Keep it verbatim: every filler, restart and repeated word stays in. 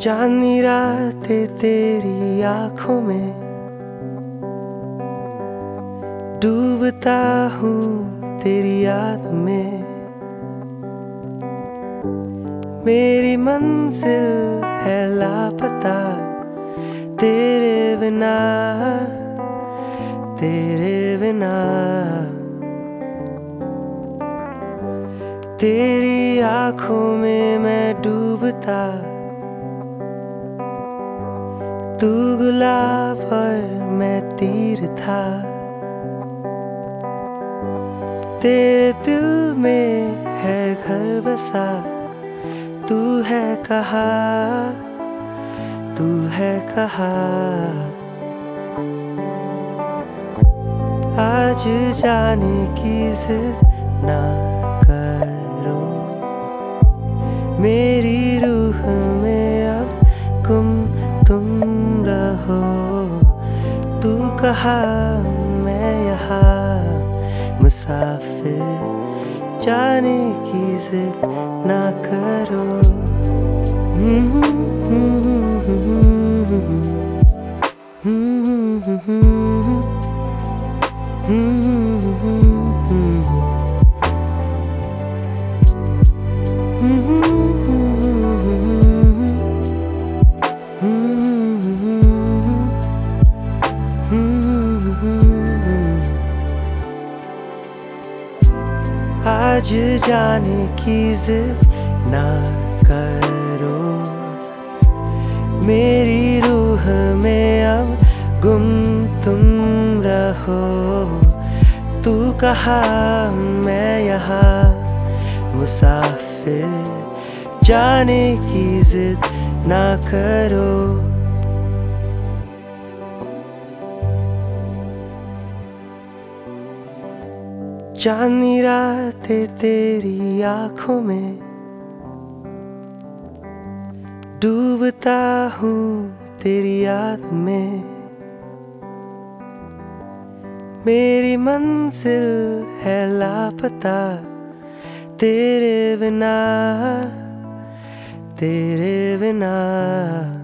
चांदनी रातें तेरी आंखों में डूबता हूँ तेरी याद में। मेरी मंजिल है लापता तेरे बिना, तेरे बिना। तेरी आंखों में मैं डूबता, तू गुलाब और मैं तीर था। तेरे दिल में है घर बसा, तू है कहाँ, तू है कहाँ। आज जाने की जिद ना करो, मेरी रूह में अब गुम तुम रहो। तू कहाँ मैं यहाँ मुसाफिर, जाने की जिद ना करो। आज जाने की जिद ना करो, मेरी रूह में अब गुम तुम रहो। तू कहाँ मैं यहाँ मुसाफिर, जाने की जिद ना करो। चांदनी रातें तेरी आंखों में डूबता हूँ तेरी याद में। मेरी मंजिल है लापता तेरे बिना, तेरे बिना।